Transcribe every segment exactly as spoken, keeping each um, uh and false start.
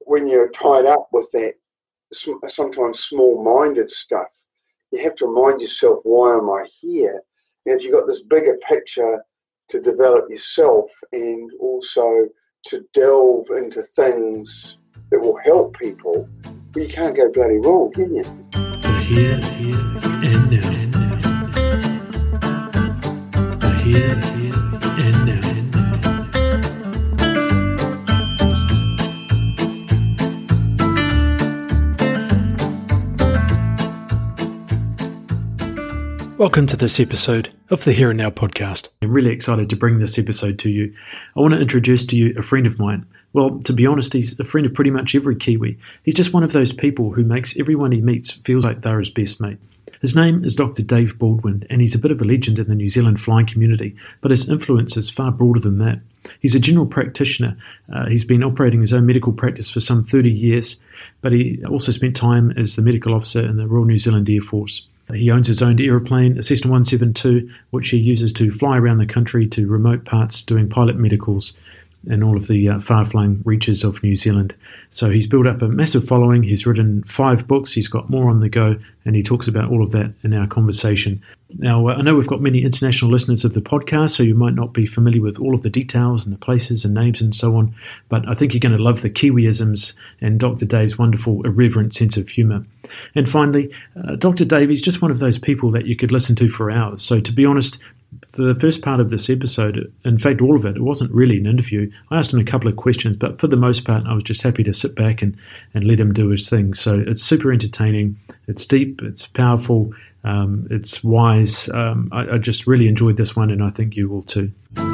when you're tied up with that sometimes small-minded stuff, you have to remind yourself, why am I here? And if you've got this bigger picture to develop yourself and also to delve into things that will help people, well, you can't go bloody wrong, can you? The here, here, and now. And now. The here, here, and now. And now. Welcome to this episode of the Here and Now podcast. I'm really excited to bring this episode to you. I want to introduce to you a friend of mine. Well, to be honest, he's a friend of pretty much every Kiwi. He's just one of those people who makes everyone he meets feel like they're his best mate. His name is Doctor Dave Baldwin, and he's a bit of a legend in the New Zealand flying community, but his influence is far broader than that. He's a general practitioner. Uh, he's been operating his own medical practice for some thirty years, but he also spent time as the medical officer in the Royal New Zealand Air Force. He owns his own aeroplane, a Cessna one seventy-two, which he uses to fly around the country to remote parts, doing pilot medicals in all of the uh, far-flung reaches of New Zealand. So he's built up a massive following. He's written five books. He's got more on the go, and he talks about all of that in our conversation. Now, uh, I know we've got many international listeners of the podcast, so you might not be familiar with all of the details and the places and names and so on, but I think you're going to love the Kiwiisms and Doctor Dave's wonderful, irreverent sense of humour. And finally, uh, Doctor Dave is just one of those people that you could listen to for hours. So to be honest, for the first part of this episode, in fact all of it, it wasn't really an interview. I asked him a couple of questions, but for the most part I was just happy to sit back and, and let him do his thing. So it's super entertaining, it's deep, it's powerful, um, it's wise. Um, I, I just really enjoyed this one, and I think you will too.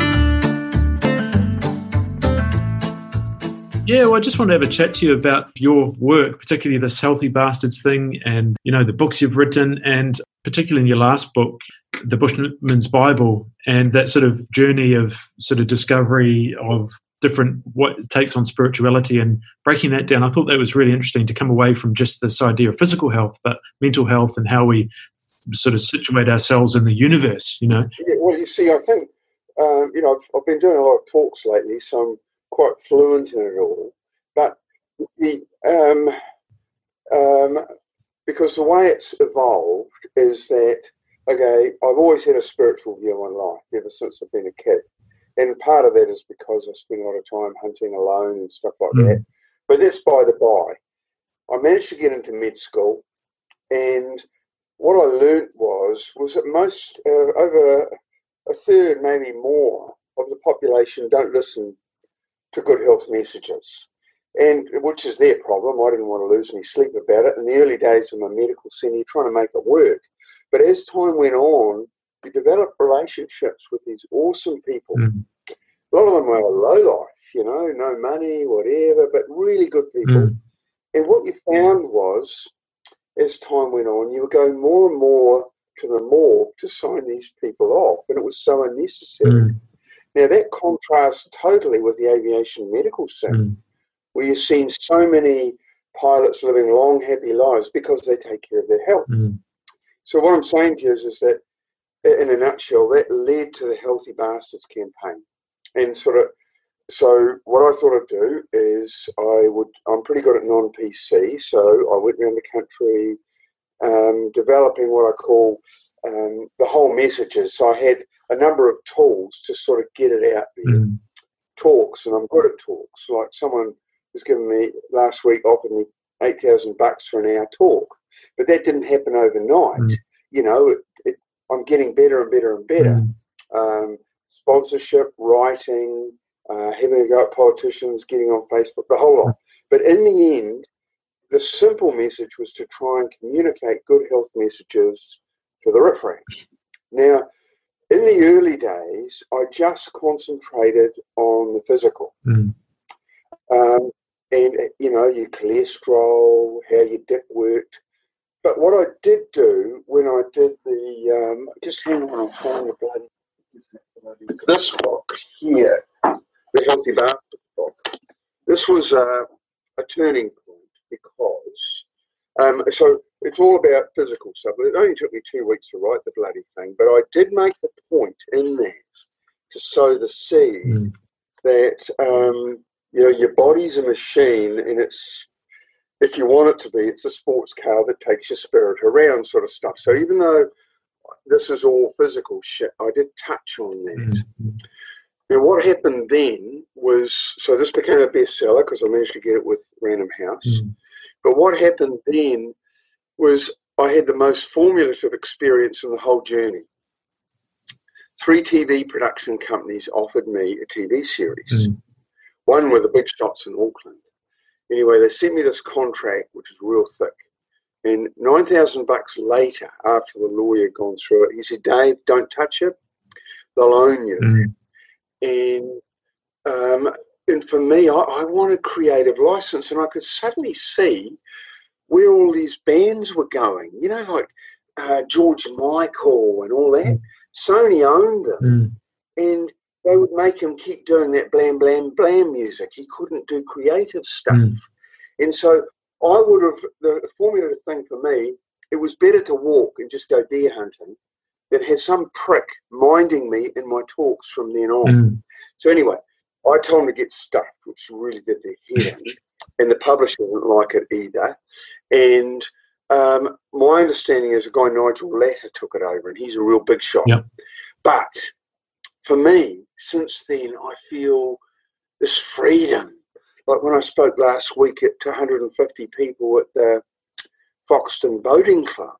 Yeah, well, I just want to have a chat to you about your work, particularly this Healthy Bastards thing and, you know, the books you've written, and particularly in your last book, The Bushman's Bible, and that sort of journey of sort of discovery of different what it takes on spirituality and breaking that down. I thought that was really interesting to come away from just this idea of physical health, but mental health and how we sort of situate ourselves in the universe, you know. Yeah, well, you see, I think, um, you know, I've, I've been doing a lot of talks lately, so I'm quite fluent in it all. But the, um, um, because the way it's evolved is that, okay, I've always had a spiritual view on life ever since I've been a kid. And part of that is because I spend a lot of time hunting alone and stuff like mm. that. But that's by the by. I managed to get into med school, and what I learnt was, was that most, uh, over a third, maybe more, of the population don't listen to good health messages. And which is their problem. I didn't want to lose any sleep about it. In the early days of my medical centre, you're trying to make it work. But as time went on, you develop relationships with these awesome people. Mm. A lot of them were low life, you know, no money, whatever, but really good people. Mm. And what you found was, as time went on, you were going more and more to the morgue to sign these people off, and it was so unnecessary. Mm. Now, that contrasts totally with the aviation medical scene, mm. where you've seen so many pilots living long, happy lives because they take care of their health. Mm. So what I'm saying to you is, is that, in a nutshell, that led to the Healthy Bastards campaign. And sort of, so what I thought I'd do is I would, I'm pretty good at non-P C, so I went around the country um, developing what I call um, the whole messages. So I had a number of tools to sort of get it out there. Mm. Talks, and I'm good at talks. Like someone was giving me, last week, offered me eight thousand bucks for an hour talk. But that didn't happen overnight. Mm. You know, it, it, I'm getting better and better and better. Mm. Um, sponsorship, writing, uh, having a go at politicians, getting on Facebook, the whole lot. But in the end, the simple message was to try and communicate good health messages to the riffraff. Now, in the early days, I just concentrated on the physical. Mm. Um, and, you know, your cholesterol, how your dip worked. But what I did do when I did the, um, just hang on, I'm finding the bloody, this book here, the Healthy Bastards book. This was uh, a turning point because, um, so it's all about physical stuff. It only took me two weeks to write the bloody thing, but I did make the point in that to sow the seed mm. that um, You know, your body's a machine, and it's, if you want it to be, it's a sports car that takes your spirit around, sort of stuff. So even though this is all physical shit, I did touch on that. Mm-hmm. Now, what happened then was, so this became a bestseller because I managed to get it with Random House. Mm-hmm. But what happened then was I had the most formulative experience in the whole journey. Three T V production companies offered me a T V series. Mm-hmm. One were the big shots in Auckland. Anyway, they sent me this contract, which was real thick. And nine thousand bucks later, after the lawyer had gone through it, he said, Dave, don't touch it. They'll own you. Mm. And um, and for me, I, I wanted creative license, and I could suddenly see where all these bands were going. You know, like uh, George Michael and all that. Mm. Sony owned them. Mm. And they would make him keep doing that blam, blam, blam music. He couldn't do creative stuff. Mm. And so I would have, the, the formulative thing for me, it was better to walk and just go deer hunting than have some prick minding me in my talks from then on. Mm. So anyway, I told him to get stuffed, which really did their head in, and the publisher didn't like it either. And um, my understanding is a guy, Nigel Latta, took it over, and he's a real big shot. Yep. But for me, since then, I feel this freedom. Like when I spoke last week at to one hundred fifty people at the Foxton Boating Club,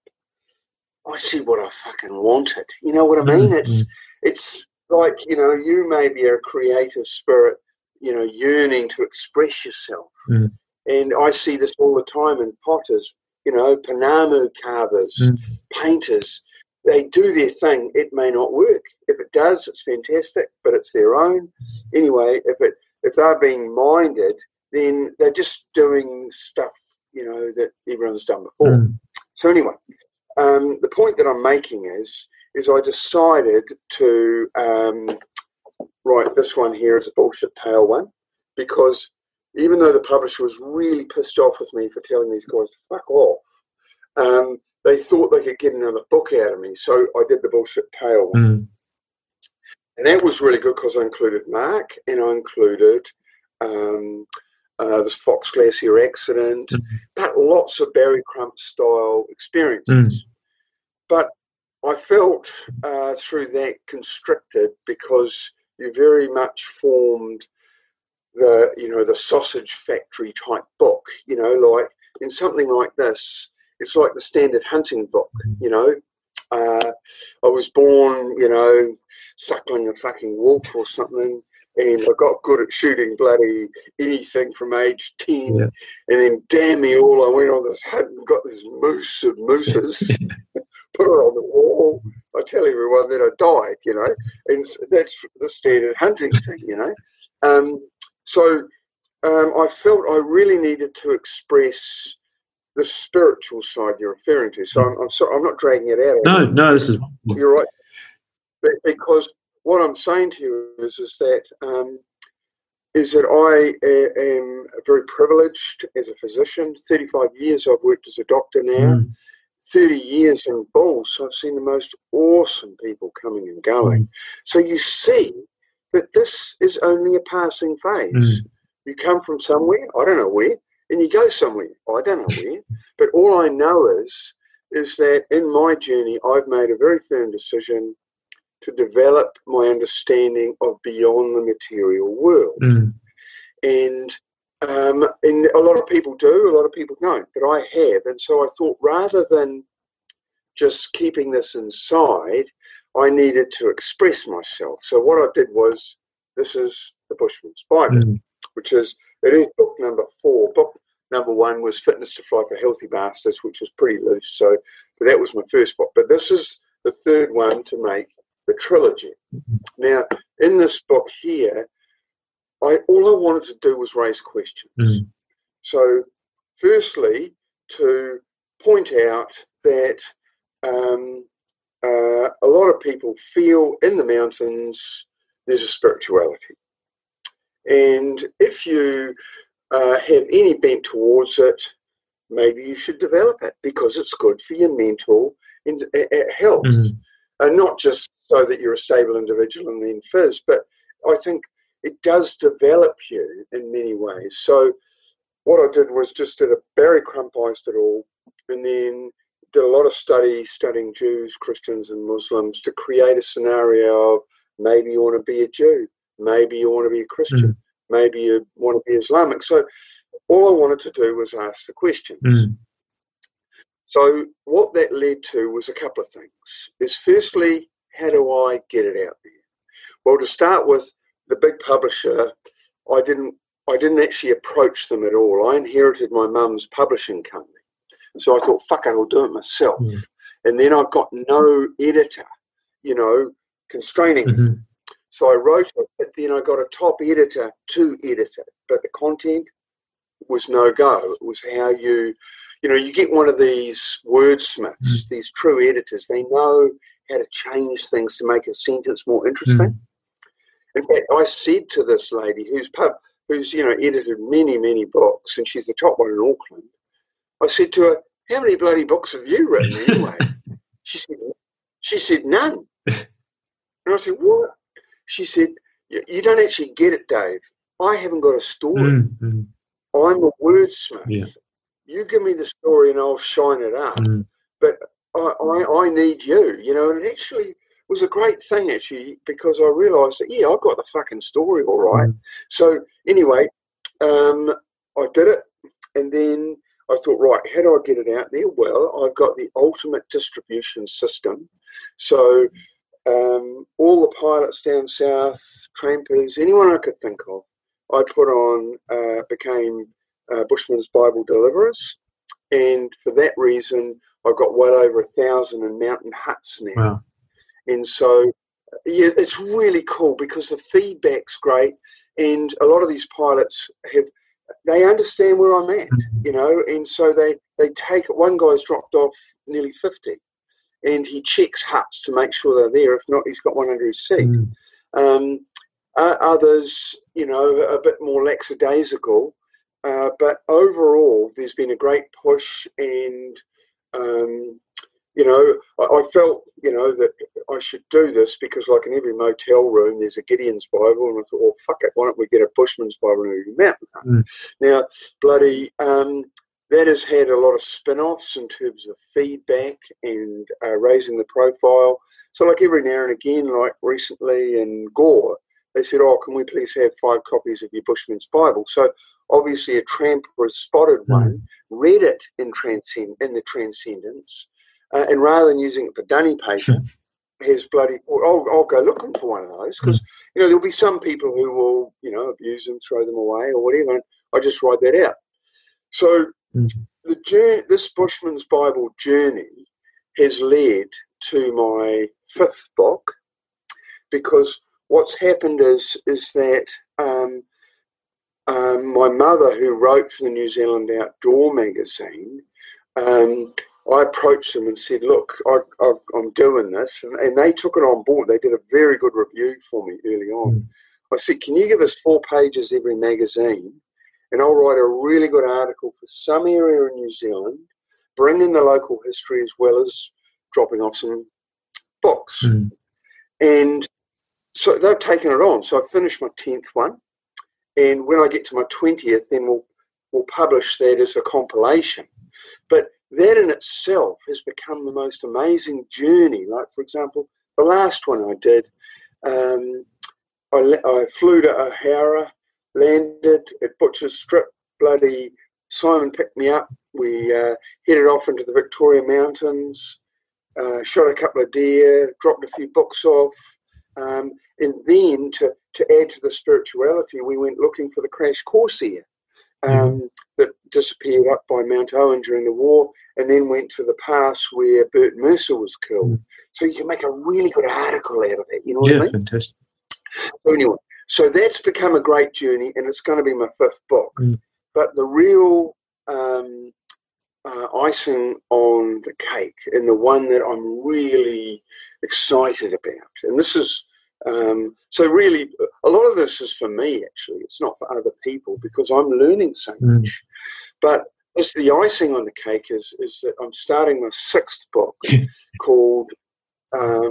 I see what I fucking wanted. You know what I mean? Mm-hmm. It's it's like, you know, you may be a creative spirit, you know, yearning to express yourself. Mm. And I see this all the time in potters, you know, Panamu carvers, mm. painters. They do their thing. It may not work. If it does, it's fantastic, but it's their own. Anyway, if it if they're being minded, then they're just doing stuff, you know, that everyone's done before. Mm. So anyway, um, the point that I'm making is, is I decided to um, write this one here as a bullshit tale one, because even though the publisher was really pissed off with me for telling these guys to fuck off, um, they thought they could get another book out of me. So I did the bullshit tale one. Mm. And that was really good because I included Mark and I included um, uh, this Fox Glacier accident, mm. but lots of Barry Crump style experiences. Mm. But I felt uh, through that constricted because you very much formed the, you know, the sausage factory type book, you know, like in something like this, it's like the standard hunting book, you know. Uh, I was born, you know, suckling a fucking wolf or something, and I got good at shooting bloody anything from age ten. Yeah. And then, damn me all, I went on this hunt and got this moose of mooses, put it on the wall. I tell everyone that I died, you know, and that's the standard hunting thing, you know. Um, so um, I felt I really needed to express the spiritual side you're referring to. So I'm, I'm sorry, I'm not dragging it out. No, no, this is... You're right. Because what I'm saying to you is, is that um, is that I am very privileged as a physician. thirty-five years I've worked as a doctor now. Mm. thirty years in bulls, so I've seen the most awesome people coming and going. Mm. So you see that this is only a passing phase. Mm. You come from somewhere, I don't know where, and you go somewhere, I don't know where, but all I know is, is that in my journey, I've made a very firm decision to develop my understanding of beyond the material world. Mm. And, um, and a lot of people do, a lot of people don't, but I have. And so I thought rather than just keeping this inside, I needed to express myself. So what I did was, this is the Bushman's Bible, mm. which is, it is book number four. Book number one was Fitness to Fly for Healthy Bastards, which was pretty loose. So but that was my first book. But this is the third one to make the trilogy. Now, in this book here, I all I wanted to do was raise questions. Mm. So firstly, to point out that um, uh, a lot of people feel in the mountains there's a spirituality. And if you uh, have any bent towards it, maybe you should develop it because it's good for your mental and, uh, health. Mm. Uh, not just so that you're a stable individual and then fizz, but I think it does develop you in many ways. So what I did was just did a Barry Crumpized it all, and then did a lot of study studying Jews, Christians, and Muslims to create a scenario of maybe you want to be a Jew, maybe you want to be a Christian, mm. maybe you want to be Islamic. So all I wanted to do was ask the questions. Mm. So what that led to was a couple of things. Is firstly, how do I get it out there? Well, to start with, the big publisher, I didn't I didn't actually approach them at all. I inherited my mum's publishing company. So I thought, fuck it, I'll do it myself. Mm. And then I've got no editor, you know, constraining mm-hmm. me. So I wrote it, but then I got a top editor to edit it. But the content was no go. It was how you, you know, you get one of these wordsmiths, mm. these true editors. They know how to change things to make a sentence more interesting. Mm. In fact, I said to this lady who's pub, who's, you know, edited many, many books, and she's the top one in Auckland, I said to her, how many bloody books have you written anyway? she said, she said, none. And I said, what? She said, you don't actually get it, Dave. I haven't got a story. Mm-hmm. I'm a wordsmith. Yeah. You give me the story and I'll shine it up. Mm. But I, I, I need you, you know, and it actually was a great thing, actually, because I realised that, yeah, I've got the fucking story all right. Mm. So anyway, um, I did it, and then I thought, right, how do I get it out there? Well, I've got the ultimate distribution system. So um, all the pilots down south, trampers, anyone I could think of, I put on, uh, became uh, Bushman's Bible Deliverers. And for that reason, I've got well over a thousand in mountain huts now. Wow. And so, yeah, it's really cool because the feedback's great. And a lot of these pilots have, they understand where I'm at, you know, and so they, they take it. One guy's dropped off nearly fifty, and he checks huts to make sure they're there. If not, he's got one under his seat. Mm. Um, uh, others, you know, a bit more lackadaisical. Uh, but overall, there's been a great push, and, um, you know, I, I felt, you know, that I should do this because, like, in every motel room, there's a Gideon's Bible, and I thought, well, fuck it, why don't we get a Bushman's Bible in every mountain hut? Mm. Now, bloody, um, that has had a lot of spin-offs in terms of feedback and uh, raising the profile. So, like, every now and again, like recently in Gore, they said, oh, can we please have five copies of your Bushman's Bible? So obviously a tramper has spotted mm. one, read it in transcend in the Transcendence, uh, and rather than using it for dunny paper, has bloody, or I'll, I'll go looking for one of those because, mm. you know, there'll be some people who will, you know, abuse them, throw them away or whatever, and I just write that out. So mm. the journey, this Bushman's Bible journey has led to my fifth book, because what's happened is is that um, um, my mother, who wrote for the New Zealand Outdoor magazine, um, I approached them and said, look, I, I, I'm doing this. And, and they took it on board. They did a very good review for me early on. Mm. I said, can you give us four pages every magazine, and I'll write a really good article for some area in New Zealand, bring in the local history as well as dropping off some books. Mm. And so they've taken it on. So I've finished my tenth one, and when I get to my twentieth, then we'll we'll publish that as a compilation. But that in itself has become the most amazing journey. Like, for example, the last one I did, um, I, I flew to O'Hara, landed at Butcher's Strip, bloody Simon picked me up. We uh, headed off into the Victoria Mountains, uh, shot a couple of deer, dropped a few books off. Um, and then to, to add to the spirituality, we went looking for the Crash Corsair um, mm. that disappeared up by Mount Owen during the war, and then went to the pass where Bert Mercer was killed. Mm. So you can make a really good article out of it, you know what yeah, I mean? Fantastic. So anyway, so that's become a great journey, and it's going to be my fifth book. Mm. But the real um, uh, icing on the cake, and the one that I'm really excited about, and this is um, so really a lot of this is for me, actually. It's not for other people because I'm learning so much. Mm. But this, the icing on the cake is is that I'm starting my sixth book called um,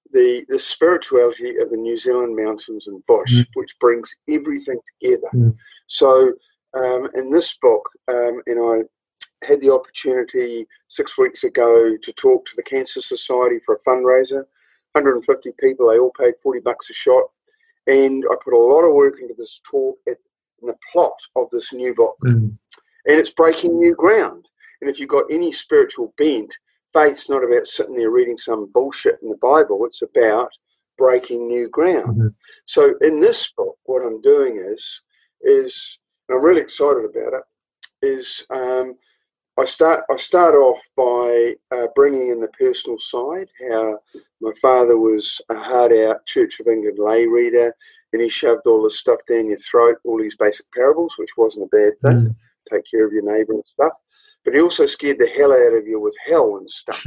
the the spirituality of the New Zealand mountains and bush, mm. which brings everything together. Mm. So um, in this book, um, and I had the opportunity six weeks ago to talk to the Cancer Society for a fundraiser, one hundred fifty people, they all paid forty bucks a shot. And I put a lot of work into this talk at, in the plot of this new book. Mm. And it's breaking new ground. And if you've got any spiritual bent, faith's not about sitting there reading some bullshit in the Bible. It's about breaking new ground. Mm-hmm. So in this book, what I'm doing is, is and I'm really excited about it, is um, I start I start off by uh, bringing in the personal side, how my father was a hard-out Church of England lay reader, and he shoved all this stuff down your throat, all these basic parables, which wasn't a bad thing. Mm. Take care of your neighbour and stuff. But he also scared the hell out of you with hell and stuff.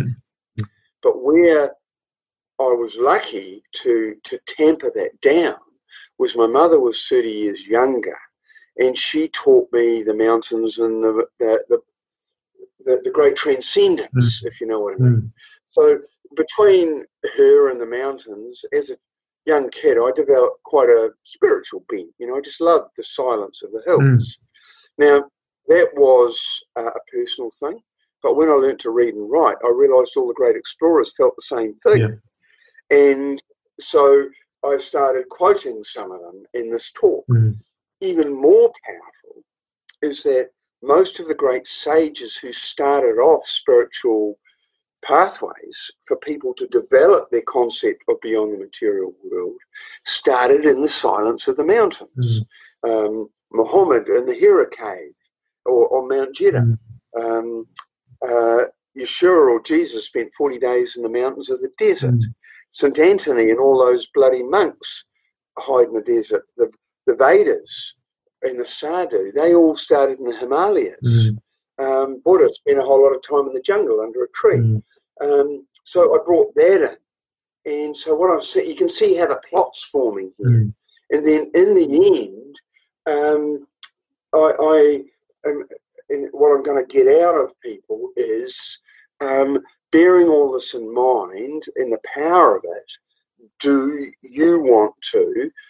But where I was lucky to to temper that down was my mother was thirty years younger, and she taught me the mountains and the the, the The, the great transcendence, mm. if you know what I mean. Mm. So between her and the mountains, as a young kid, I developed quite a spiritual bent. You know, I just loved the silence of the hills. Mm. Now, that was uh, a personal thing, but when I learned to read and write, I realised all the great explorers felt the same thing. Yeah. And so I started quoting some of them in this talk. Mm. Even more powerful is that most of the great sages who started off spiritual pathways for people to develop their concept of beyond the material world started in the silence of the mountains. Mm. Um, Muhammad in the Hira cave or on Mount Jeddah. Mm. Um, uh, Yeshua or Jesus spent forty days in the mountains of the desert. Mm. Saint Anthony and all those bloody monks hide in the desert. The, the Vedas and the Sadhu, they all started in the Himalayas. Mm. Um, Buddha spent a whole lot of time in the jungle under a tree. Mm. Um, so I brought that in. And so what I've seen, you can see how the plot's forming here. Mm. And then in the end, um, I, I am, and what I'm going to get out of people is um, bearing all this in mind and the power of it. Do you want to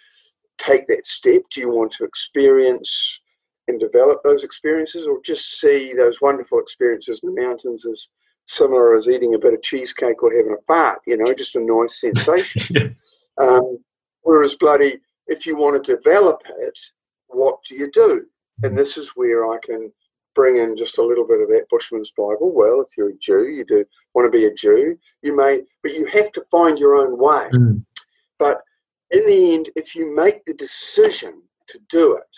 take that step? Do you want to experience and develop those experiences, or just see those wonderful experiences in the mountains as similar as eating a bit of cheesecake or having a fart, you know, just a nice sensation? Yeah. Um, whereas bloody, if you want to develop it, what do you do? And this is where I can bring in just a little bit of that Bushman's Bible. Well, if you're a Jew, you do want to be a Jew, you may, but you have to find your own way. Mm. But in the end, if you make the decision to do it,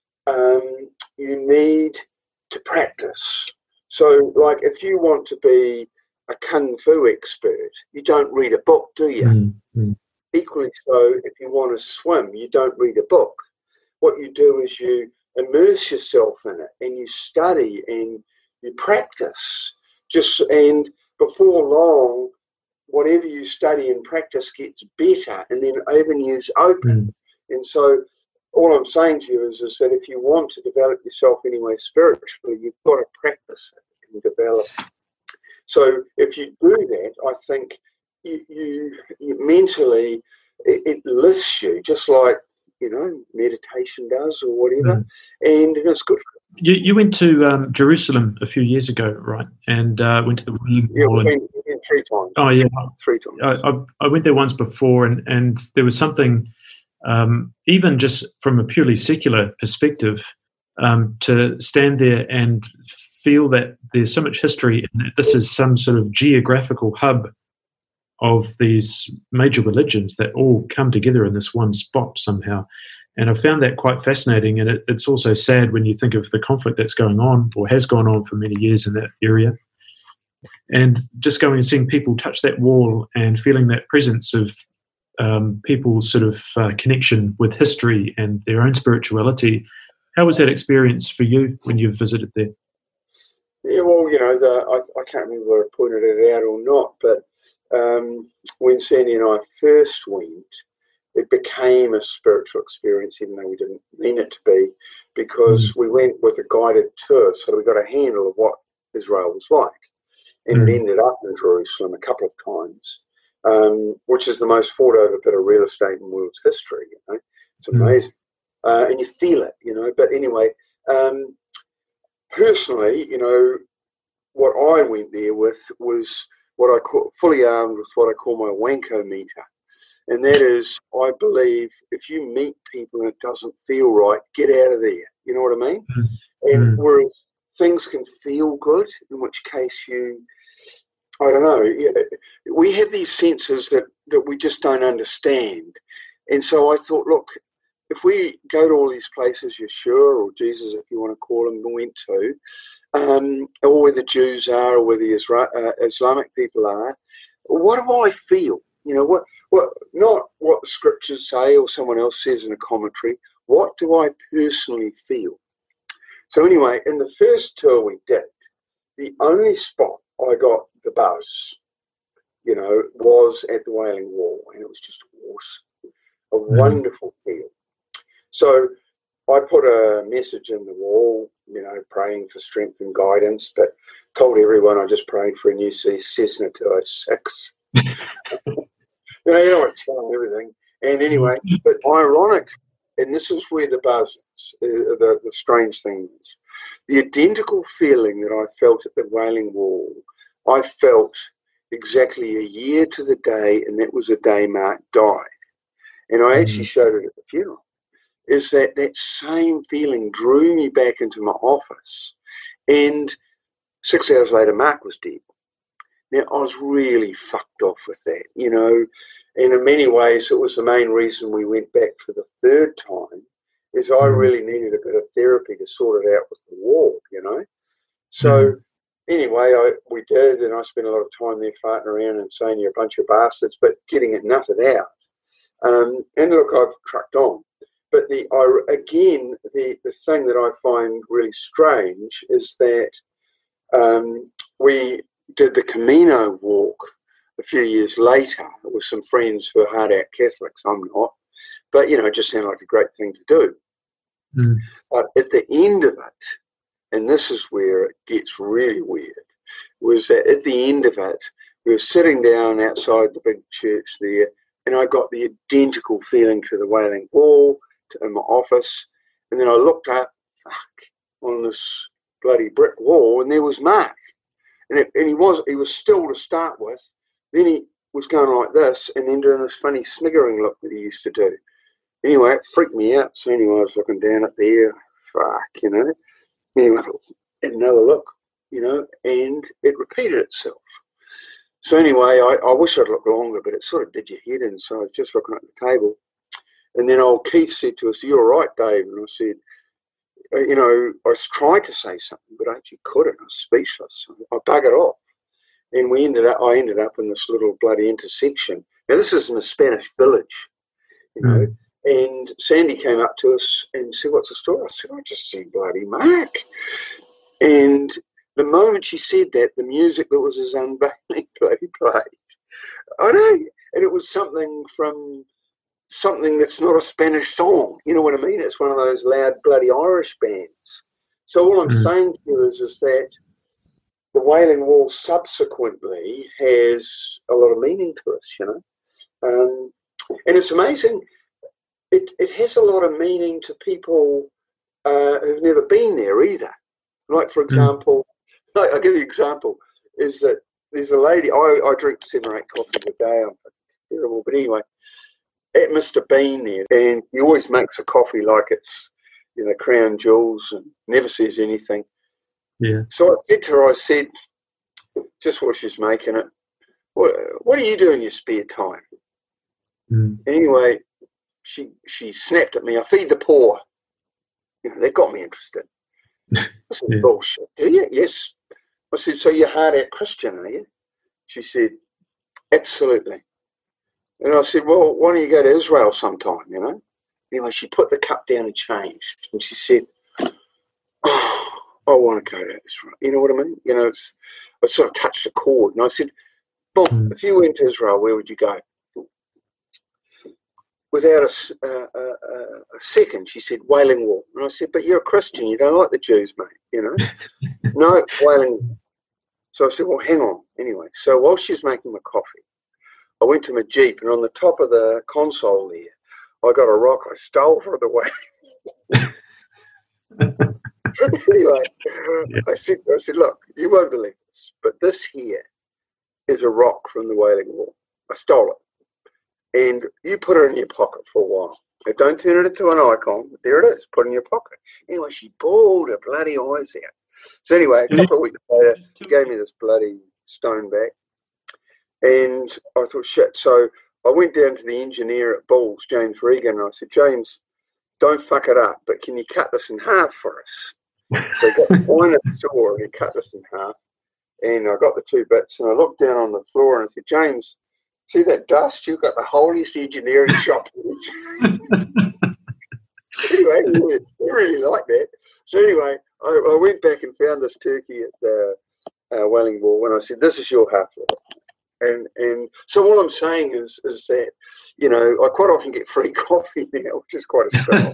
um, you need to practice. So, like, if you want to be a kung fu expert, you don't read a book, do you? Mm-hmm. Equally so, if you want to swim, you don't read a book. What you do is you immerse yourself in it, and you study and you practice. Just and before long, whatever you study and practice gets better, and then avenues open. Mm. And so all I'm saying to you is, is that if you want to develop yourself anyway spiritually, you've got to practice it and develop it. So if you do that, I think you, you, you mentally, it, it lifts you, just like, you know, meditation does or whatever, mm. and it's good for you. You went to um, Jerusalem a few years ago, right? And uh, went to the Wailing yeah, Wall. We've been, we've been three times. Oh, yeah. Three times. I, I, I went there once before, and, and there was something, um, even just from a purely secular perspective, um, to stand there and feel that there's so much history and that this is some sort of geographical hub of these major religions that all come together in this one spot somehow. And I found that quite fascinating. And it, it's also sad when you think of the conflict that's going on or has gone on for many years in that area. And just going and seeing people touch that wall and feeling that presence of um, people's sort of uh, connection with history and their own spirituality. How was that experience for you when you visited there? Yeah, well, you know, the, I, I can't remember whether I pointed it out or not, but um, when Sandy and I first went, it became a spiritual experience, even though we didn't mean it to be, because mm. we went with a guided tour, so we got a handle of what Israel was like. And mm. it ended up in Jerusalem a couple of times. um, which is the most fought over bit of real estate in the world's history. You know, it's amazing, mm. uh, and you feel it. You know, but anyway, um, personally, you know, what I went there with was what I call fully armed with what I call my wanko meter. And that is, I believe if you meet people and it doesn't feel right, get out of there. You know what I mean? Mm. And mm. whereas things can feel good, in which case you, I don't know, we have these senses that, that we just don't understand. And so I thought, look, if we go to all these places Yeshua or Jesus, if you want to call them, went to, um, or where the Jews are or where the Isra- uh, Islamic people are, what do I feel? You know, what, what, not what the scriptures say or someone else says in a commentary. What do I personally feel? So anyway, in the first tour we did, the only spot I got the buzz, you know, was at the Wailing Wall, and it was just awesome, a mm. wonderful feel. So I put a message in the wall, you know, praying for strength and guidance, but told everyone I just prayed for a new Cessna two oh six. You know, you know what, tell them everything. And anyway, but ironic, and this is where the buzz is, uh, the, the strange thing is, the identical feeling that I felt at the Wailing Wall, I felt exactly a year to the day, and that was the day Mark died. And I actually showed it at the funeral, is that that same feeling drew me back into my office. And six hours later, Mark was dead. Now, I was really fucked off with that, you know, and in many ways it was the main reason we went back for the third time, is I really needed a bit of therapy to sort it out with the wall, you know. So mm. anyway, I, we did, and I spent a lot of time there farting around and saying you're a bunch of bastards, but getting it nutted out. Um, and look, I've trucked on. But the I, again, the, the thing that I find really strange is that um, we did the Camino walk a few years later with some friends who are hard-out Catholics. I'm not. But, you know, it just sounded like a great thing to do. Mm. But at the end of it, and this is where it gets really weird, was that at the end of it, we were sitting down outside the big church there, and I got the identical feeling to the Wailing Wall, to, in my office, and then I looked up, fuck, on this bloody brick wall, and there was Mark. And, it, and he was he was still to start with. Then he was going like this and then doing this funny sniggering look that he used to do. Anyway, it freaked me out. So anyway, I was looking down at there. Fuck, you know. Anyway, I thought, had another look, you know, and it repeated itself. So anyway, I, I wish I'd looked longer, but it sort of did your head in. So I was just looking at the table. And then old Keith said to us, "You're all right, Dave." And I said, you know, I tried to say something, but I actually couldn't. I was speechless. I buggered off. And we ended up, I ended up in this little bloody intersection. Now, this is in a Spanish village, you know, mm. and Sandy came up to us and said, "What's the story?" I said, "I just seen bloody Mark." And the moment she said that, the music that was his unveiling bloody played. I know. And it was something from something that's not a Spanish song. You know what I mean? It's one of those loud bloody Irish bands. So all I'm mm. saying to you is, is that the Wailing Wall subsequently has a lot of meaning to us, you know. Um, and it's amazing. It, it has a lot of meaning to people uh, who've never been there either. Like, for example, mm. like, I'll give you an example, is that there's a lady, I, I drink seven or eight coffees a day. I'm terrible, but anyway, at Mister Bean there, and he always makes a coffee like it's, you know, crown jewels and never says anything. Yeah. So I said to her, I said, just while she's making it, what, what do you do in your spare time? Mm. Anyway, she she snapped at me, "I feed the poor." You know, that got me interested. I said, yeah. "Bullshit, do you?" "Yes." I said, "So you're hard-out Christian, are you?" She said, "Absolutely." And I said, "Well, why don't you go to Israel sometime, you know?" Anyway, she put the cup down and changed. And she said, "Oh, I want to go to Israel." You know what I mean? You know, it's, I sort of touched a chord. And I said, "Well, mm. if you went to Israel, where would you go?" Without a, uh, uh, a second, she said, "Wailing Wall." And I said, "But you're a Christian. You don't like the Jews, mate, you know?" "No, Wailing Wall." So I said, "Well, hang on." Anyway, so while she was making my coffee, I went to my Jeep, and on the top of the console there, I got a rock I stole from the way. Anyway, yeah. I said, I said, look, you won't believe this, but this here is a rock from the Wailing Wall. I stole it. And you put it in your pocket for a while. Now, don't turn it into an icon. There it is. Put it in your pocket. Anyway, she bawled her bloody eyes out. So anyway, a couple of weeks later, she gave me this bloody stone back. And I thought, shit. So I went down to the engineer at Bulls, James Regan, and I said, James, don't fuck it up, but can you cut this in half for us? So I got the wine at the store and he cut this in half. And I got the two bits and I looked down on the floor and I said, James, see that dust? You've got the holiest engineering shop. Anyway, he really, he really liked that. So anyway, I, I went back and found this turkey at the uh, Wailing Wall and I said, this is your half. And and so all I'm saying is is that, you know, I quite often get free coffee now, which is quite a struggle.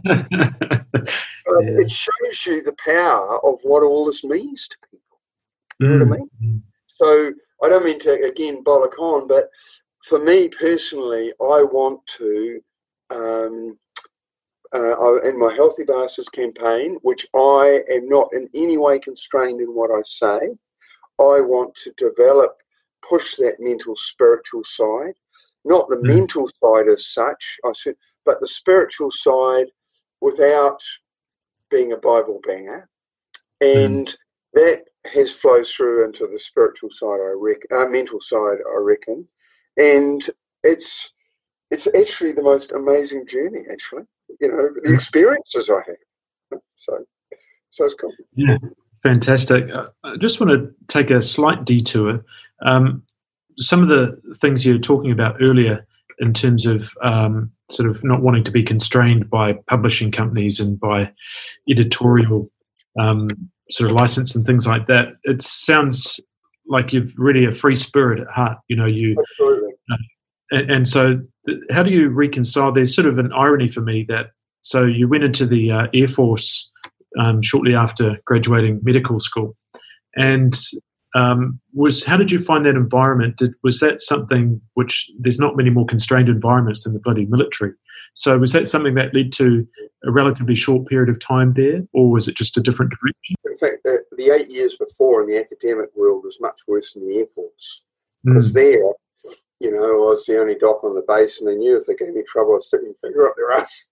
um, yeah. It shows you the power of what all this means to people. You know mm. what I mean? So I don't mean to, again, bollock on, but for me personally, I want to, um, uh, in my Healthy Bastards campaign, which I am not in any way constrained in what I say, I want to develop, push that mental, spiritual side, not the mm. mental side as such, I said, but the spiritual side without being a Bible banger. And mm. that has flows through into the spiritual side, I reckon, uh, mental side, I reckon. And it's it's actually the most amazing journey, actually, you know, the experiences I have. So, so it's cool. Yeah, fantastic. I just want to take a slight detour. Um, some of the things you were talking about earlier in terms of um, sort of not wanting to be constrained by publishing companies and by editorial um, sort of license and things like that, it sounds like you've really a free spirit at heart. You know, you uh, and, and so th- how do you reconcile? There's sort of an irony for me that so you went into the uh, Air Force um, shortly after graduating medical school, and um, was how did you find that environment? Did, was that something which there's not many more constrained environments than the bloody military? So was that something that led to a relatively short period of time there, or was it just a different direction? In fact, the, the eight years before in the academic world was much worse than the Air Force. Because mm. there, you know, I was the only doc on the base, and they knew if they gave me trouble, I'd stick my finger up their ass.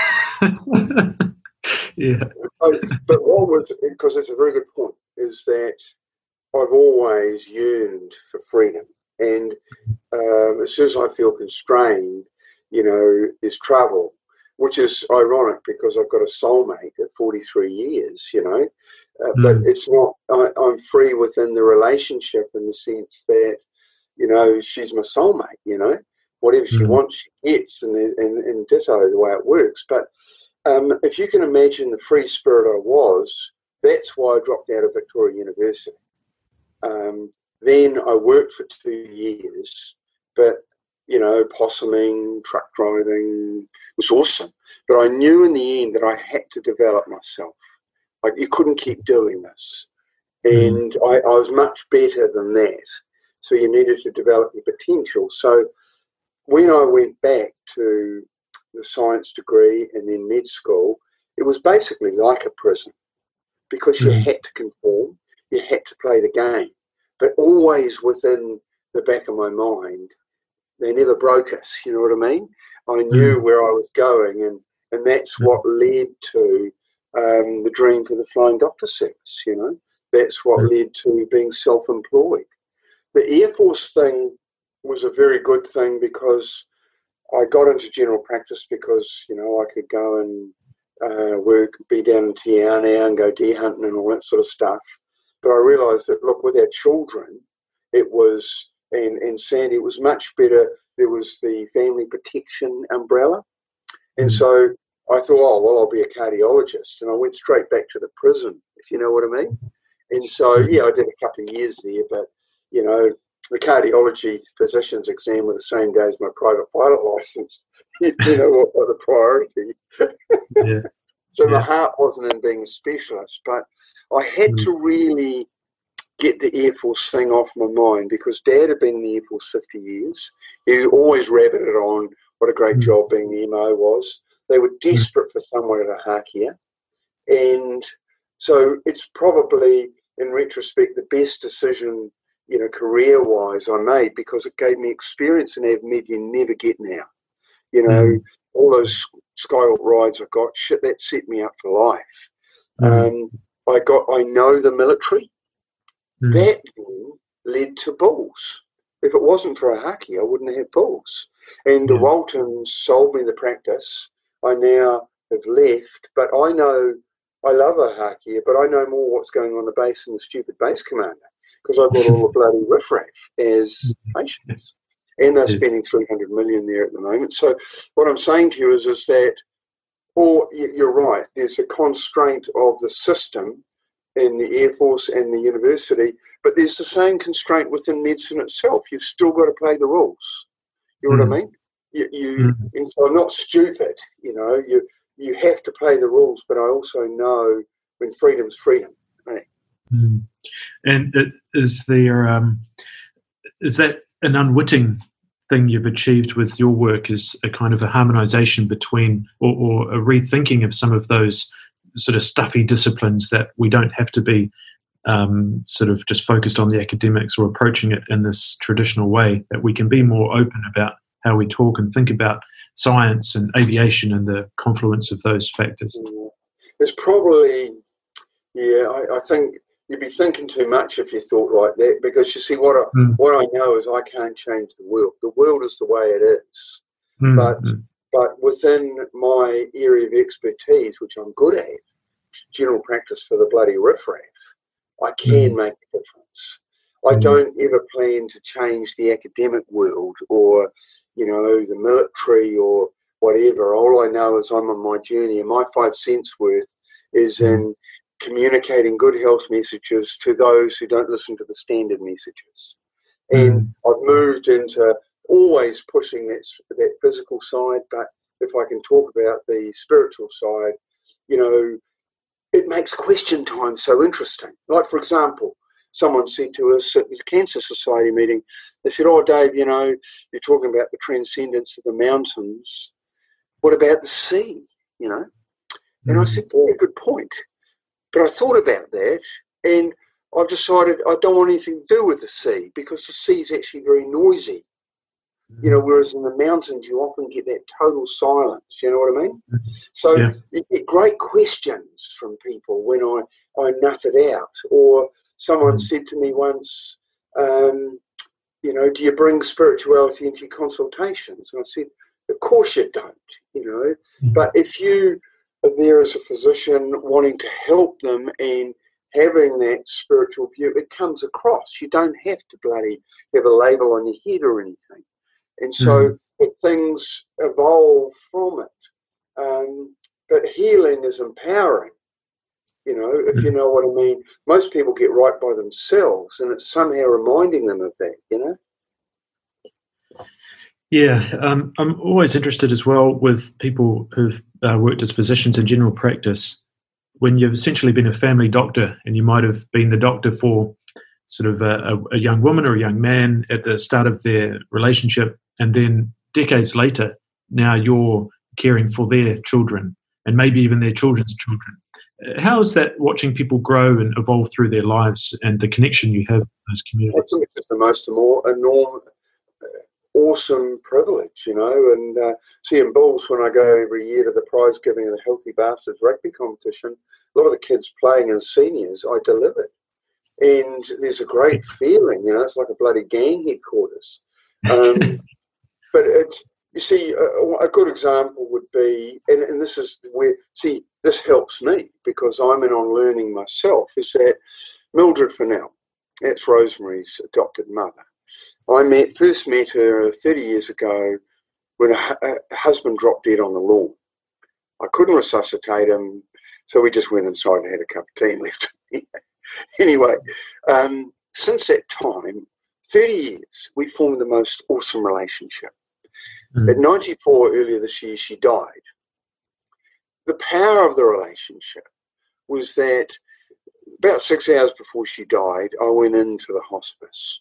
Yeah. So, but what was, because it's a very good point, is that I've always yearned for freedom. And um, as soon as I feel constrained, you know, there's trouble, which is ironic because I've got a soulmate at forty-three years, you know, uh, mm. but it's not, I, I'm free within the relationship in the sense that, you know, she's my soulmate, you know, whatever mm. she wants, she gets, and, and, and ditto the way it works. But um, if you can imagine the free spirit I was, that's why I dropped out of Victoria University. Um, then I worked for two years, but you know, possuming, truck driving was awesome. But I knew in the end that I had to develop myself. Like, you couldn't keep doing this. And mm. I, I was much better than that. So you needed to develop your potential. So when I went back to the science degree and then med school, it was basically like a prison because mm. you had to conform, you had to play the game. But always within the back of my mind, they never broke us, you know what I mean? I knew where I was going, and, and that's what led to um, the dream for the Flying Doctor Service, you know? That's what led to being self-employed. The Air Force thing was a very good thing because I got into general practice because, you know, I could go and uh, work, be down in Te Anau and go deer hunting and all that sort of stuff. But I realised that, look, with our children, it was... And, and Sandy, it was much better. There was the family protection umbrella. And so I thought, oh, well, I'll be a cardiologist. And I went straight back to the prison, if you know what I mean. And so, yeah, I did a couple of years there. But, you know, the cardiology physician's exam were the same day as my private pilot license. you know what, what the priority. Yeah. So yeah. my heart wasn't in being a specialist. But I had mm. to really get the Air Force thing off my mind, because Dad had been in the Air Force fifty years. He always rabbited on what a great mm. job being the M O was. They were desperate mm. for someone at a Hakia. And so it's probably, in retrospect, the best decision, you know, career-wise I made, because it gave me experience in AvMed you never get now. You know, mm. all those Skyhawk rides I got, shit, that set me up for life. Mm. Um, I got, I know the military. Mm. That then led to Bulls. If it wasn't for a Haki, I wouldn't have had Bulls. And the yeah. Waltons sold me the practice. I now have left, but I know, I love a Haki, but I know more what's going on the base than the stupid base commander, because I've got all the bloody riffraff as patients. And they're spending three hundred million there at the moment. So what I'm saying to you is, is that, or you're right, there's a constraint of the system in the Air Force and the university, but there's the same constraint within medicine itself. You've still got to play the rules. You know mm. what I mean? You, you mm. and so I'm not stupid, you know, you you have to play the rules, but I also know when freedom's freedom. Right? Mm. And it, is there, um, is that an unwitting thing you've achieved with your work, is a kind of a harmonisation between, or, or a rethinking of some of those sort of stuffy disciplines, that we don't have to be um, sort of just focused on the academics or approaching it in this traditional way, that we can be more open about how we talk and think about science and aviation and the confluence of those factors? It's probably, yeah, I, I think you'd be thinking too much if you thought like that, because you see, what I, mm. what I know is I can't change the world. The world is the way it is. Mm. But mm. but within my area of expertise, which I'm good at, general practice for the bloody riffraff, I can mm. make a difference. I mm. don't ever plan to change the academic world or, you know, the military or whatever. All I know is I'm on my journey, and my five cents worth is mm. in communicating good health messages to those who don't listen to the standard messages. And mm. I've moved into always pushing that, that physical side, but if I can talk about the spiritual side, you know, it makes question time so interesting. Like, for example, someone said to us at the Cancer Society meeting, they said, oh, Dave, you know, you're talking about the transcendence of the mountains. What about the sea, you know? And mm. I said, very good point. But I thought about that, and I've decided I don't want anything to do with the sea, because the sea is actually very noisy. You know, whereas in the mountains you often get that total silence, you know what I mean? So yeah. you get great questions from people when I, I nut it out. Or someone mm. said to me once, um, you know, do you bring spirituality into your consultations? And I said, of course you don't, you know. Mm. But if you are there as a physician wanting to help them and having that spiritual view, it comes across. You don't have to bloody have a label on your head or anything. And so mm. things evolve from it. Um, but healing is empowering, you know, if mm. you know what I mean. Most people get right by themselves, and it's somehow reminding them of that, you know. Yeah, um, I'm always interested as well with people who've uh, worked as physicians in general practice. When you've essentially been a family doctor, and you might have been the doctor for sort of a, a young woman or a young man at the start of their relationship, and then decades later, now you're caring for their children and maybe even their children's children. How is that, watching people grow and evolve through their lives and the connection you have with those communities? I think it's the most more enormous, awesome privilege, you know. And uh, seeing Bulls, when I go every year to the prize giving of the Healthy Bastards rugby competition, a lot of the kids playing as seniors, I delivered. And there's a great feeling, you know, it's like a bloody gang headquarters. Um, but it, you see, a, a good example would be, and, and this is where, see, this helps me because I'm in on learning myself, is that Mildred Fennell, that's Rosemary's adopted mother. I met first met her thirty years ago when a, a husband dropped dead on the lawn. I couldn't resuscitate him, so we just went inside and had a cup of tea and left. Anyway, um, since that time, thirty years, we formed the most awesome relationship. Mm. At ninety-four, earlier this year, she died. The power of the relationship was that about six hours before she died, I went into the hospice.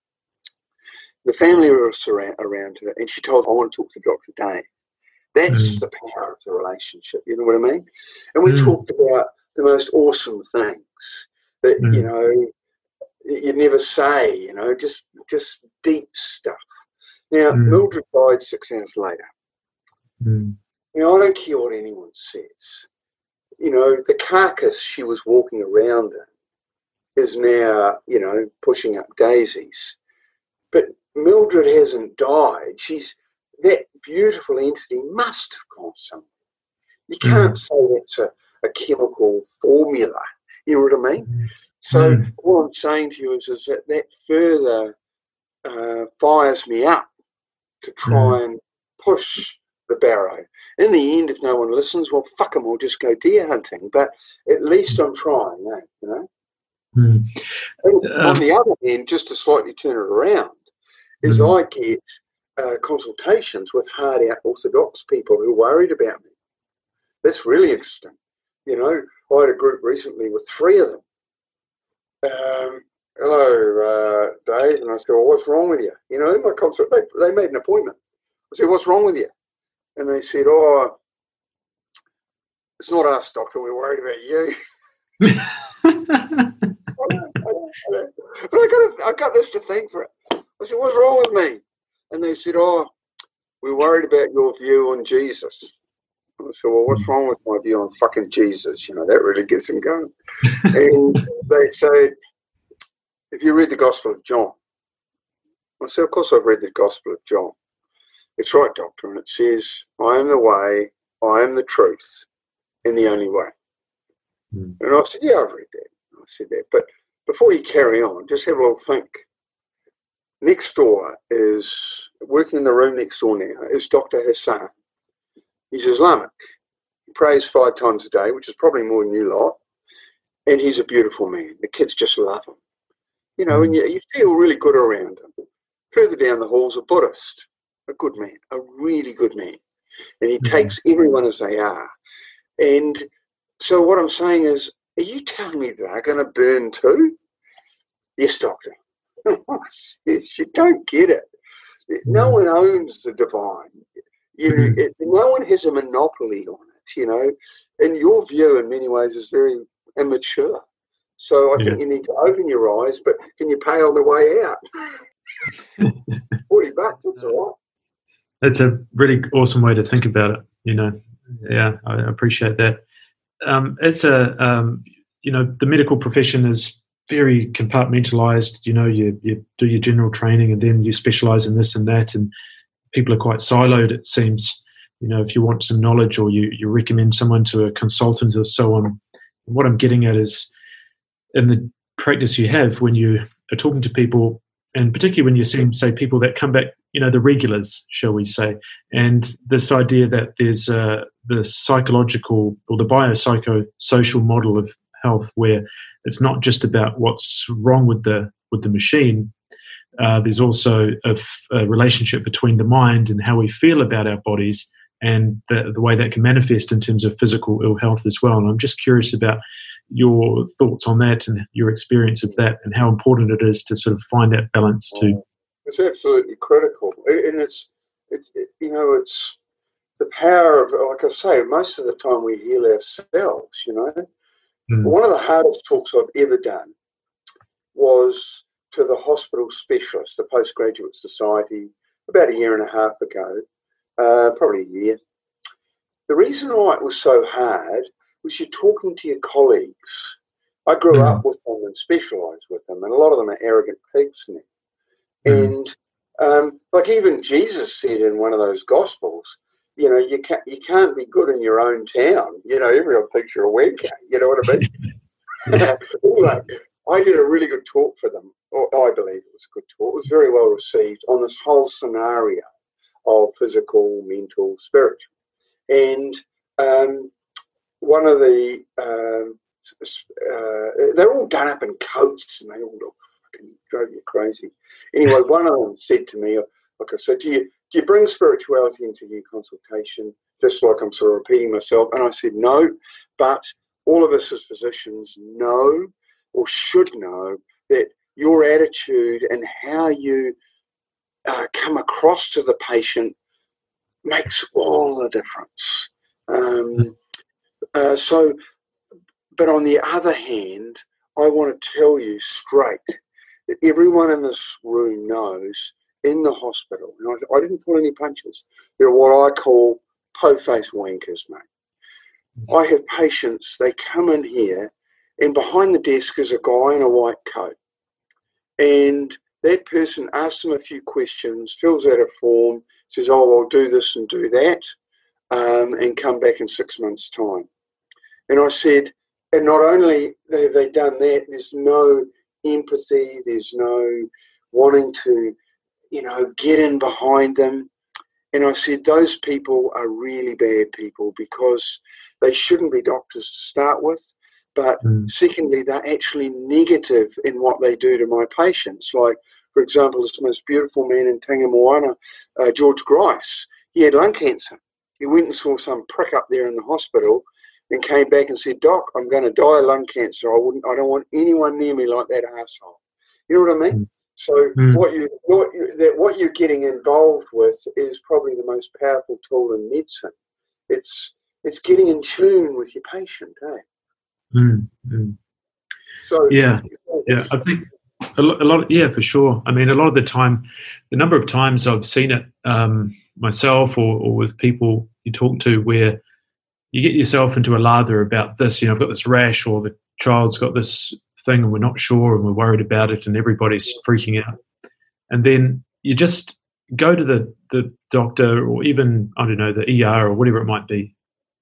The family were around, around her, and she told, I want to talk to Doctor Dave. That's mm. the power of the relationship, you know what I mean? And we mm. talked about the most awesome things that, mm. you know, you'd never say, you know, just just deep stuff. Now, mm. Mildred died six hours later. Mm. You know, I don't care what anyone says. You know, the carcass she was walking around in is now, you know, pushing up daisies. But Mildred hasn't died. She's, that beautiful entity must have gone somewhere. You can't mm. say that's a, a chemical formula. You know what I mean? Mm. So mm. what I'm saying to you is, is that that further uh, fires me up to try mm. and push the barrow. In the end, if no one listens, well, fuck them, I'll just go deer hunting. But at least I'm trying, eh, you know? Mm. Uh, On the other hand, just to slightly turn it around, is mm. I get uh, consultations with hard-out orthodox people who are worried about me. That's really interesting. You know, I had a group recently with three of them. Um, hello, uh, Dave. And I said, well, what's wrong with you? You know, in my consult, they, they made an appointment. I said, what's wrong with you? And they said, oh, it's not us, doctor. We're worried about you. I know, I know, I know. But I got, I got this to thank for it. I said, what's wrong with me? And they said, oh, we're worried about your view on Jesus. I said, well, what's wrong with my view on fucking Jesus? You know, that really gets him going. And they said, have you read the Gospel of John? I said, of course I've read the Gospel of John. It's right, doctor. And it says, I am the way, I am the truth, and the only way. Mm. And I said, yeah, I've read that. I said that. But before you carry on, just have a little think. Next door is, working in the room next door now, is Doctor Hassan. He's Islamic. He prays five times a day, which is probably more than you lot. And he's a beautiful man. The kids just love him. You know, mm. and you, you feel really good around him. Further down the hall's a Buddhist, a good man, a really good man. And he mm. takes everyone as they are. And so what I'm saying is, are you telling me they're going to burn too? Yes, doctor. You don't get it. No one owns the divine. You know, it, no one has a monopoly on it, you know. And your view in many ways is very immature. So I yeah. think you need to open your eyes, but can you pay on the way out? forty bucks, that's all right. That's a really awesome way to think about it, you know. Yeah, I appreciate that. Um, as a, um, you know, the medical profession is very compartmentalized. You know, you, you do your general training and then you specialize in this and that, and people are quite siloed, it seems. You know, if you want some knowledge or you, you recommend someone to a consultant or so on. And what I'm getting at is, in the practice you have, when you are talking to people, and particularly when you see, say, people that come back, you know, the regulars, shall we say, and this idea that there's uh, the psychological or the biopsychosocial model of health, where it's not just about what's wrong with the with the machine. Uh, there's also a, a relationship between the mind and how we feel about our bodies, and the, the way that can manifest in terms of physical ill health as well. And I'm just curious about your thoughts on that and your experience of that, and how important it is to sort of find that balance too. It's absolutely critical, and it's it's it, you know it's the power of, like I say, most of the time we heal ourselves. You know, mm. one of the hardest talks I've ever done was to the hospital specialist, the Postgraduate Society, about a year and a half ago, uh, probably a year. The reason why it was so hard was you're talking to your colleagues. I grew mm. up with them and specialised with them, and a lot of them are arrogant pigs now. Mm. And um, like even Jesus said in one of those Gospels, you know, you can't you can't be good in your own town. You know, everyone thinks you're a wanker. You know what I mean? Anyway, I did a really good talk for them. Or I believe it was a good talk. It was very well received on this whole scenario of physical, mental, spiritual. And um, one of the, um, uh, they're all done up in coats and they all look fucking drove you crazy. Anyway, one of them said to me, like I said, do you, do you bring spirituality into your consultation? Just like I'm sort of repeating myself. And I said, no, but all of us as physicians know or should know that your attitude and how you uh, come across to the patient makes all the difference. Um, uh, so, but on the other hand, I want to tell you straight that everyone in this room knows in the hospital, and I, I didn't pull any punches, they're what I call po-face wankers, mate. I have patients, they come in here, and behind the desk is a guy in a white coat. And that person asks them a few questions, fills out a form, says, oh, I'll do this and do that, um, and come back in six months' time. And I said, and not only have they done that, there's no empathy, there's no wanting to, you know, get in behind them. And I said, those people are really bad people because they shouldn't be doctors to start with. But mm. secondly, they're actually negative in what they do to my patients. Like, for example, this most beautiful man in Tangamoana, uh, George Grice, he had lung cancer. He went and saw some prick up there in the hospital and came back and said, Doc, I'm going to die of lung cancer. I wouldn't. I don't want anyone near me like that asshole. You know what I mean? Mm. So mm. what you what you that what you're getting involved with is probably the most powerful tool in medicine. It's it's getting in tune with your patient, eh? Mm, mm. So yeah, yeah, I think a lot, a lot of, yeah, for sure. I mean, a lot of the time, the number of times I've seen it um, myself or, or with people you talk to where you get yourself into a lather about this, you know, I've got this rash or the child's got this thing and we're not sure and we're worried about it and everybody's freaking out. And then you just go to the, the doctor or even, I don't know, the E R or whatever it might be.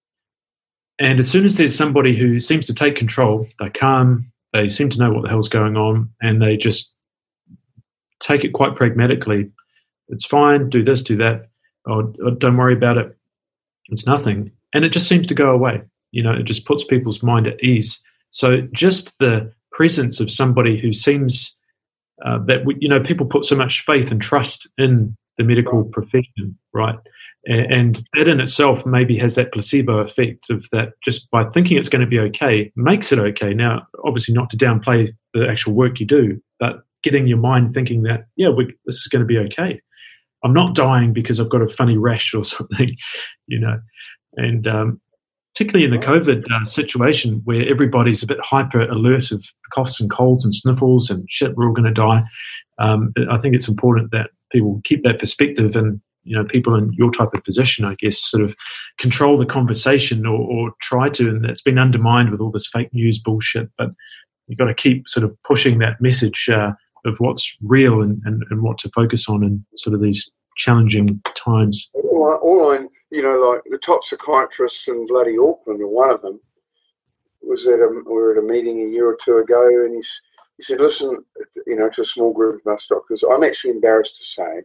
And as soon as there's somebody who seems to take control, they're calm, they seem to know what the hell's going on, and they just take it quite pragmatically. It's fine, do this, do that, or, or don't worry about it. It's nothing. And it just seems to go away. You know, it just puts people's mind at ease. So just the presence of somebody who seems uh, that, we, you know, people put so much faith and trust in the medical profession, right? And that in itself maybe has that placebo effect of that just by thinking it's going to be okay, makes it okay. Now, obviously not to downplay the actual work you do, but getting your mind thinking that, yeah, we, this is going to be okay. I'm not dying because I've got a funny rash or something, you know. And um, particularly in the COVID uh, situation where everybody's a bit hyper alert of coughs and colds and sniffles and shit, we're all going to die. Um, I think it's important that people keep that perspective and, you know, people in your type of position, I guess, sort of control the conversation or, or try to, and it's been undermined with all this fake news bullshit, but you've got to keep sort of pushing that message uh, of what's real and, and, and what to focus on in sort of these challenging times. All I, all I, you know, like the top psychiatrist in bloody Auckland, or one of them, was at a, we were at a meeting a year or two ago, and he's, he said, listen, you know, to a small group of us doctors, I'm actually embarrassed to say,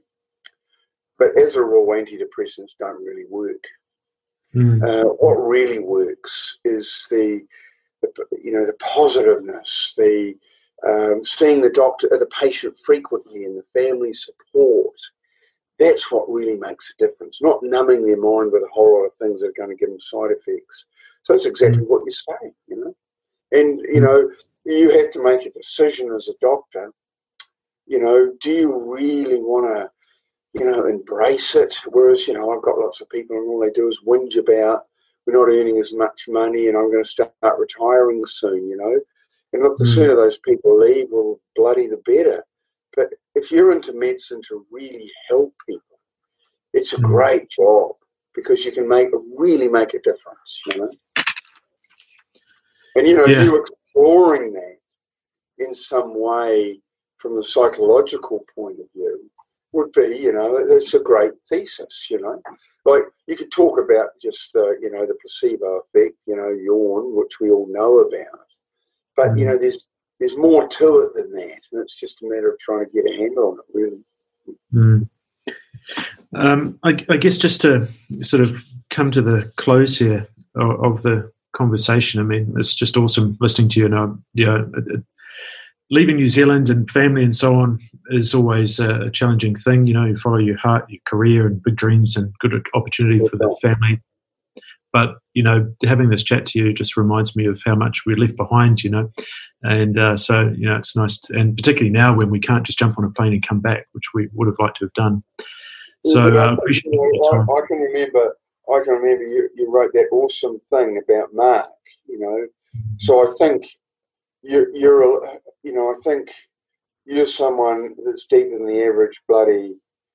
but as a rule, antidepressants don't really work. Mm. Uh, what really works is the, the, you know, the positiveness, the um, seeing the doctor, the patient frequently, and the family support. That's what really makes a difference. Not numbing their mind with a whole lot of things that are going to give them side effects. So it's exactly mm. what you're saying, you know. And you mm. know, you have to make a decision as a doctor. You know, do you really want to, you know, embrace it? Whereas, you know, I've got lots of people and all they do is whinge about we're not earning as much money and I'm going to start retiring soon, you know. And look, the mm. sooner those people leave, well, bloody the better. But if you're into medicine to really help people, it's a mm. great job because you can make really make a difference, you know. And, you know, yeah. you exploring that in some way from the psychological point of view would be, you know, it's a great thesis, you know. Like, you could talk about just, the, you know, the placebo effect, you know, yawn, which we all know about. But, you know, there's there's more to it than that. And it's just a matter of trying to get a handle on it, really. Mm. Um, I, I guess just to sort of come to the close here of, of the conversation, I mean, it's just awesome listening to you. And, um, you know, it, it, leaving New Zealand and family and so on is always a, a challenging thing. You know, you follow your heart, your career and big dreams and good opportunity for the family. But, you know, having this chat to you just reminds me of how much we left behind, you know. And uh, so, you know, it's nice. To, and particularly now when we can't just jump on a plane and come back, which we would have liked to have done. So I uh, appreciate you know, your time. I, I can remember, I can remember you, you wrote that awesome thing about Mark, you know. So I think you're, you're, you know, I think you're someone that's deeper than the average bloody.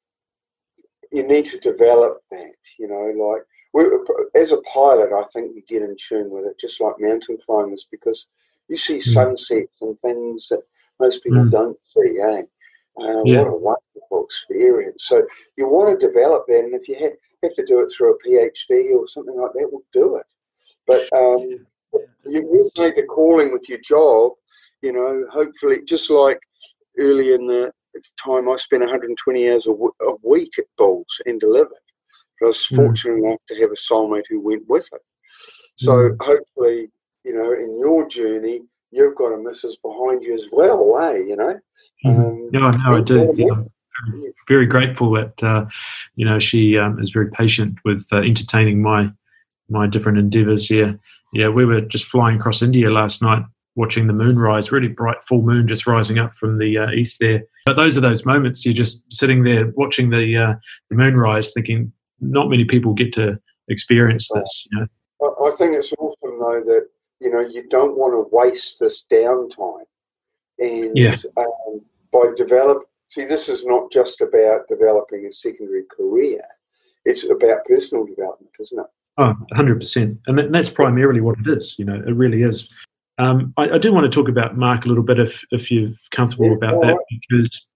You need to develop that, you know, like we, as a pilot, I think you get in tune with it, just like mountain climbers, because you see mm. sunsets and things that most people mm. don't see, eh? Uh, yeah. What a wonderful experience. So you want to develop that, and if you have, have to do it through a PhD or something like that, we'll do it. But um, you made the calling with your job, you know, hopefully, just like early in the time I spent one hundred twenty hours a, w- a week at Bulls and delivered. I was fortunate mm. enough to have a soulmate who went with it. So mm. hopefully, you know, in your journey, you've got a missus behind you as well, eh, you know? Mm. Um, no, no, I do. Yeah, I'm very, very grateful that, uh, you know, she um, is very patient with uh, entertaining my my different endeavours here. Yeah, we were just flying across India last night, watching the moon rise, really bright full moon just rising up from the uh, east there. But those are those moments you're just sitting there watching the, uh, the moon rise thinking not many people get to experience this. You know? I think it's awesome, though, that, you know, you don't want to waste this downtime. And yeah. um, by develop, see, this is not just about developing a secondary career. It's about personal development, isn't it? Oh, one hundred percent. And that, that's primarily what it is. You know, it really is. Um, I, I do want to talk about Mark a little bit if, if you're comfortable yeah, about that, right. because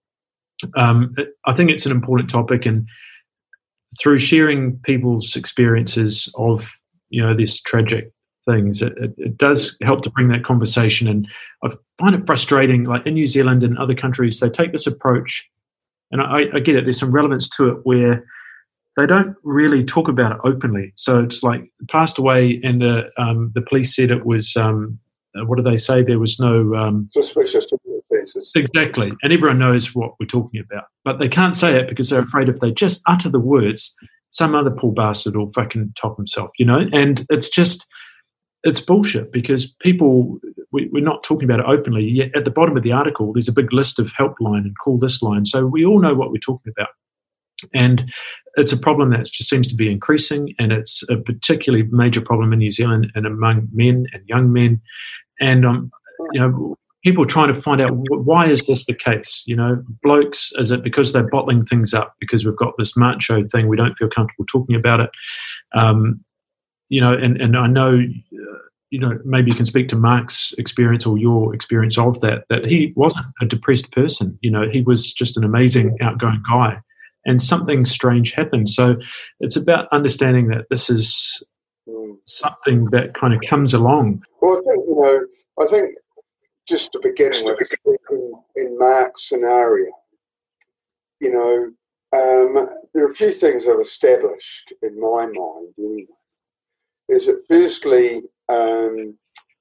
um, it, I think it's an important topic, and through sharing people's experiences of, you know, these tragic things, it, it, it does help to bring that conversation. And I find it frustrating, like in New Zealand and other countries, they take this approach, and I, I get it, there's some relevance to it, where they don't really talk about it openly. So it's like passed away, and the um, the police said it was. Um, what do they say? There was no um, suspicious offences. Exactly, and everyone knows what we're talking about, but they can't say it because they're afraid if they just utter the words, some other poor bastard will fucking top himself, you know. And it's just, it's bullshit, because people, we, we're not talking about it openly. Yet at the bottom of the article, there's a big list of helpline and call this line, so we all know what we're talking about. And it's a problem that just seems to be increasing, and it's a particularly major problem in New Zealand and among men and young men. And um, you know, people trying to find out why is this the case. You know, blokes, is it because they're bottling things up because we've got this macho thing, we don't feel comfortable talking about it? Um, you know, and and I know, uh, you know, maybe you can speak to Mark's experience or your experience of that. That he wasn't a depressed person. You know, he was just an amazing, outgoing guy. And something strange happened. So it's about understanding that this is something that kind of comes along. Well, I think, you know, I think just to begin with, in, in Mark's scenario, you know, um, there are a few things I've established in my mind anyway. Is that firstly, um,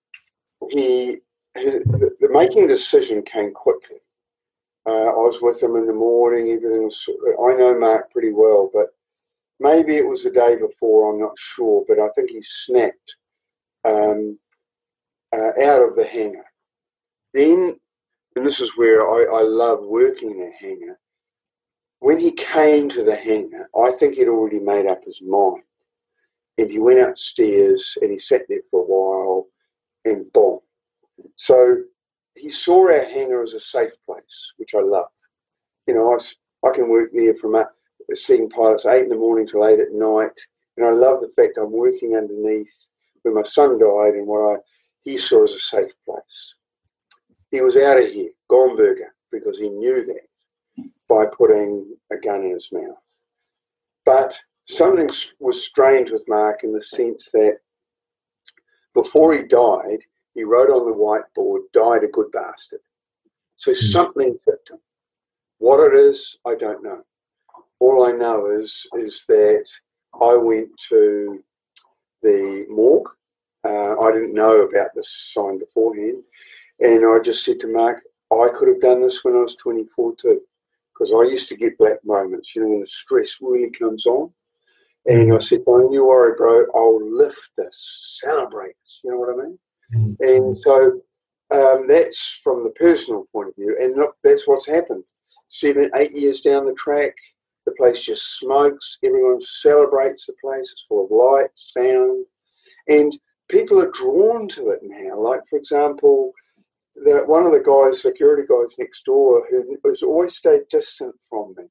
he, he the, the making the decision came quickly. Uh, I was with him in the morning. Everything was. I know Mark pretty well, but maybe it was the day before. I'm not sure, but I think he snapped um, uh, out of the hangar. Then, and this is where I, I love working in a hangar. When he came to the hangar, I think he'd already made up his mind, and he went upstairs and he sat there for a while, and boom. So he saw our hangar as a safe place, which I love. You know, I, I can work there from uh, seeing pilots eight in the morning till eight at night, and I love the fact I'm working underneath where my son died and what I he saw as a safe place. He was out of here, gone burger, because he knew that by putting a gun in his mouth. But something was strange with Mark in the sense that before he died, he wrote on the whiteboard, died a good bastard. So mm. something tipped him. What it is, I don't know. All I know is, is that I went to the morgue. Uh, I didn't know about this sign beforehand. And I just said to Mark, I could have done this when I was twenty-four too. Because I used to get black moments, you know, when the stress really comes on. And I said, don't you worry, bro, I'll lift this, celebrate this, you know what I mean? Mm-hmm. And so um, that's from the personal point of view. And look, that's what's happened. Seven, eight years down the track, the place just smokes. Everyone celebrates the place. It's full of light, sound. And people are drawn to it now. Like, for example, the, one of the guys, security guys next door, who has always stayed distant from me.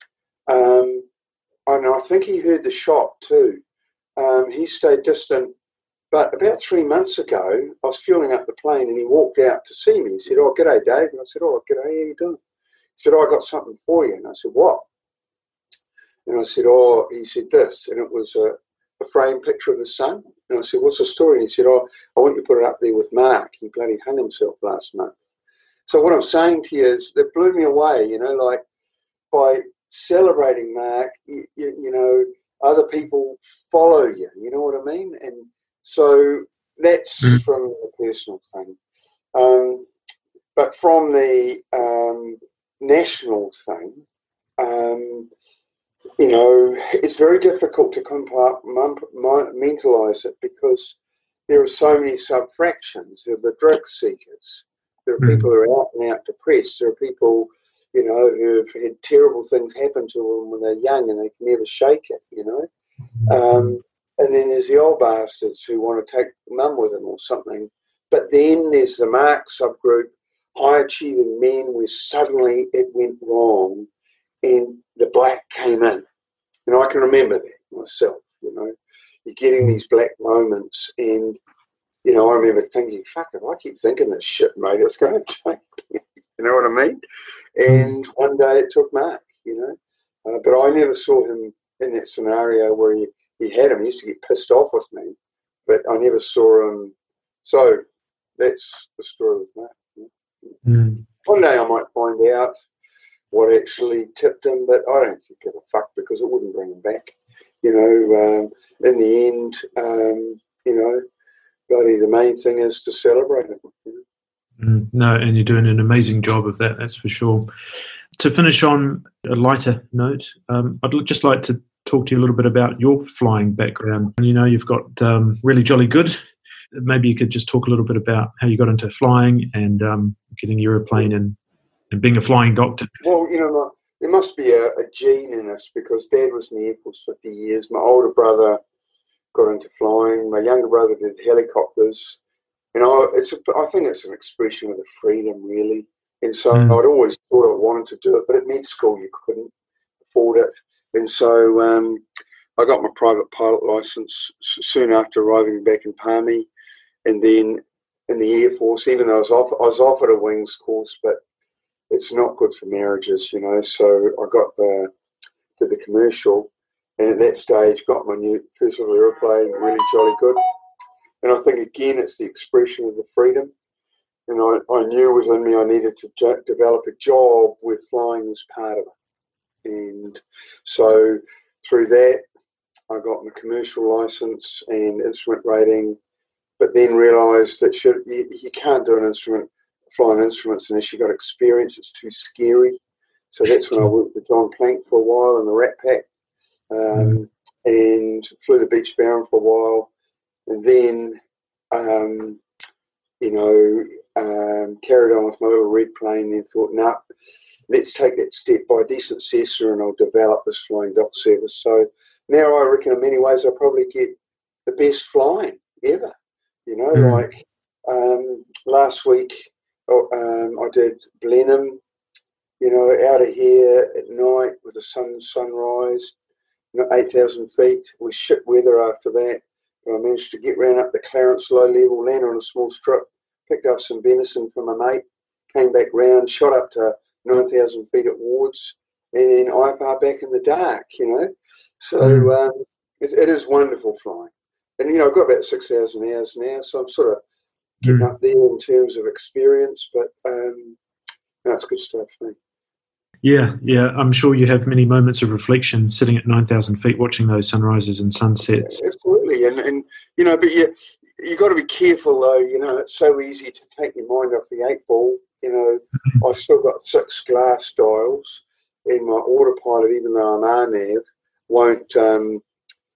Um, and I think he heard the shot too. Um, he stayed distant. But about three months ago, I was fueling up the plane and he walked out to see me. He said, oh, g'day, Dave. And I said, oh, g'day, how you doing? He said, oh, I got something for you. And I said, what? And I said, oh, he said this. And it was a, a framed picture of his son. And I said, what's the story? And he said, oh, I want you to put it up there with Mark. He bloody hung himself last month. So what I'm saying to you is, it blew me away, you know, like by celebrating Mark, you, you, you know, other people follow you, you know what I mean? And so that's mm. from the personal thing. Um, but from the um, national thing, um, you know, it's very difficult to compartmentalise it because there are so many sub-fractions. There are the drug seekers. There are mm. people who are out and out depressed. There are people, you know, who have had terrible things happen to them when they're young and they can never shake it, you know. Um, and then there's the old bastards who want to take mum with them or something. But then there's the Mark subgroup, high-achieving men, where suddenly it went wrong and the black came in. And I can remember that myself, you know. You're getting these black moments and, you know, I remember thinking, fuck, if I keep thinking this shit, mate, it's going to take me. You know what I mean? And one day it took Mark, you know. Uh, but I never saw him in that scenario where he, he had him. He used to get pissed off with me, but I never saw him. So that's the story with Mark. You know? mm. One day I might find out what actually tipped him, but I don't give a fuck because it wouldn't bring him back. You know, um, in the end, um, you know, bloody the main thing is to celebrate it. You know? mm, no, and you're doing an amazing job of that, that's for sure. To finish on a lighter note, um, I'd just like to talk to you a little bit about your flying background. You know, you've got um, really jolly good. Maybe you could just talk a little bit about how you got into flying and um, getting your airplane and, and being a flying doctor. Well, you know, there must be a, a gene in us because Dad was in the Air Force fifty years. My older brother got into flying. My younger brother did helicopters. You know, it's a, I think it's an expression of the freedom, really. And so mm. I'd always thought I wanted to do it, but at med school you couldn't afford it. And so um, I got my private pilot licence soon after arriving back in Palmy. And then in the Air Force, even though I was, off, I was offered a wings course, but it's not good for marriages, you know. So I got the, did the commercial, and at that stage got my new first little aeroplane, really jolly good. And I think, again, it's the expression of the freedom. And I, I knew within me I needed to j- develop a job where flying was part of it. And so through that, I got my commercial license and instrument rating, but then realised that should, you, you can't do an instrument, flying instruments unless you've got experience. It's too scary. So that's when I worked with John Plank for a while in the Rat Pack um, and flew the Beech Baron for a while. And then, um, you know, um, carried on with my little red plane, then thought, no, nah, let's take that step by a decent Cessna and I'll develop this flying doc service. So now I reckon in many ways I'll probably get the best flying ever. You know, mm. like um, last week um, I did Blenheim, you know, out of here at night with the sun sunrise, you know, eight thousand feet. It was shit weather after that. But I managed to get round up the Clarence low level, land on a small strip, picked up some venison from a mate, came back round, shot up to nine thousand feet at Wards, and then I P A R back in the dark, you know. So mm. um, it, it is wonderful flying. And, you know, I've got about six thousand hours now, so I'm sort of getting mm. up there in terms of experience, but um, no, it's good stuff for me. Yeah, yeah, I'm sure you have many moments of reflection sitting at nine thousand feet watching those sunrises and sunsets. Yeah, absolutely, and, and you know, but you you got to be careful though. You know, it's so easy to take your mind off the eight ball. You know, mm-hmm. I still got six glass dials, and my autopilot, even though I'm R N A V, won't um,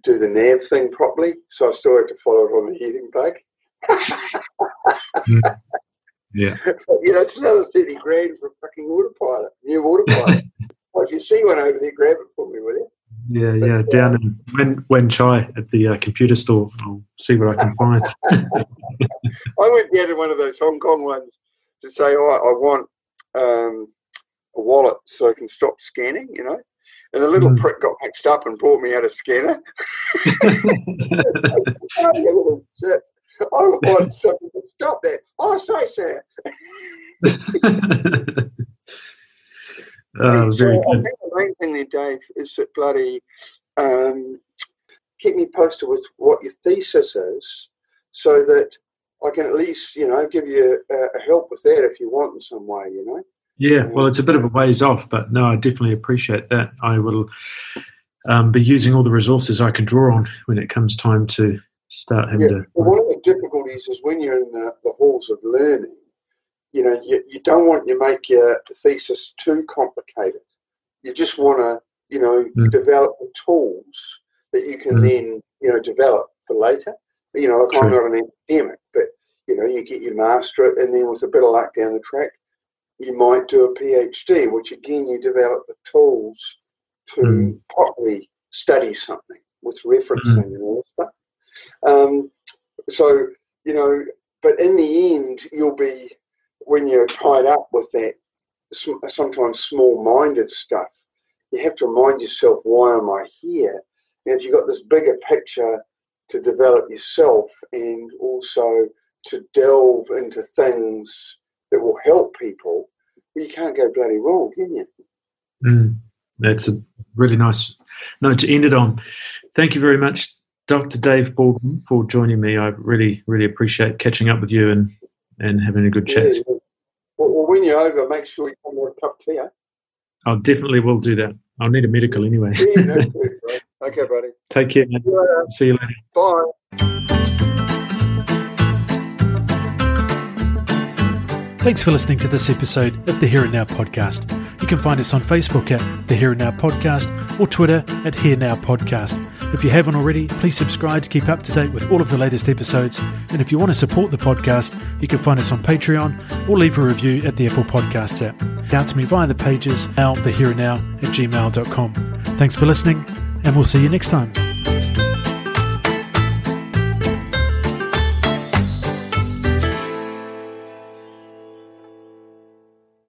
do the nav thing properly, so I still had to follow it on the heating plug. mm. Yeah. You know, it's another thirty grand for a fucking autopilot, new autopilot. Well, if you see one over there, grab it for me, will you? Yeah, but, yeah. uh, Down in Wen, Wen Chai at the uh, computer store. I'll see what I can find. I went down to one of those Hong Kong ones to say, oh, I want um, a wallet so I can stop scanning, you know. And the little mm. prick got mixed up and brought me out a scanner. Oh, you little shit. I want something to stop that. Oh, sorry, sir. Oh, so very I good. think the main thing there, Dave, is that bloody um, keep me posted with what your thesis is, so that I can at least, you know, give you a, a help with that if you want in some way, you know. Yeah, well, it's a bit of a ways off, but no, I definitely appreciate that. I will um, be using all the resources I can draw on when it comes time to start having yeah. to. Well, one of the difficulties is when you're in the, the halls of learning, you know, you, you don't want to make your thesis too complicated. You just want to, you know, mm. develop the tools that you can mm. then, you know, develop for later. You know, like True. I'm not an academic, but, you know, you get your masterate, and then with a bit of luck down the track, you might do a PhD, which again, you develop the tools to mm. properly study something with referencing mm. and all that stuff. Um, so, you know, but in the end, you'll be, when you're tied up with that sometimes small-minded stuff, you have to remind yourself, why am I here? And if you've got this bigger picture to develop yourself and also to delve into things that will help people, well, you can't go bloody wrong, can you? Mm, that's a really nice note to end it on. Thank you very much, Doctor Dave Baldwin, for joining me. I really, really appreciate catching up with you and, and having a good chat. Yeah, yeah. Well, well, when you're over, make sure you come with a cup of tea, eh? I definitely will do that. I'll need a medical anyway. Yeah, that's good, bro. Okay, buddy. Take care, man. Yeah. See you later. Bye. Thanks for listening to this episode of the Here and Now podcast. You can find us on Facebook at the Here and Now podcast or Twitter at Here Now Podcast. If you haven't already, please subscribe to keep up to date with all of the latest episodes. And if you want to support the podcast, you can find us on Patreon or leave a review at the Apple Podcasts app. Reach out to me via the pages now, the here and now at gmail dot com. Thanks for listening, and we'll see you next time.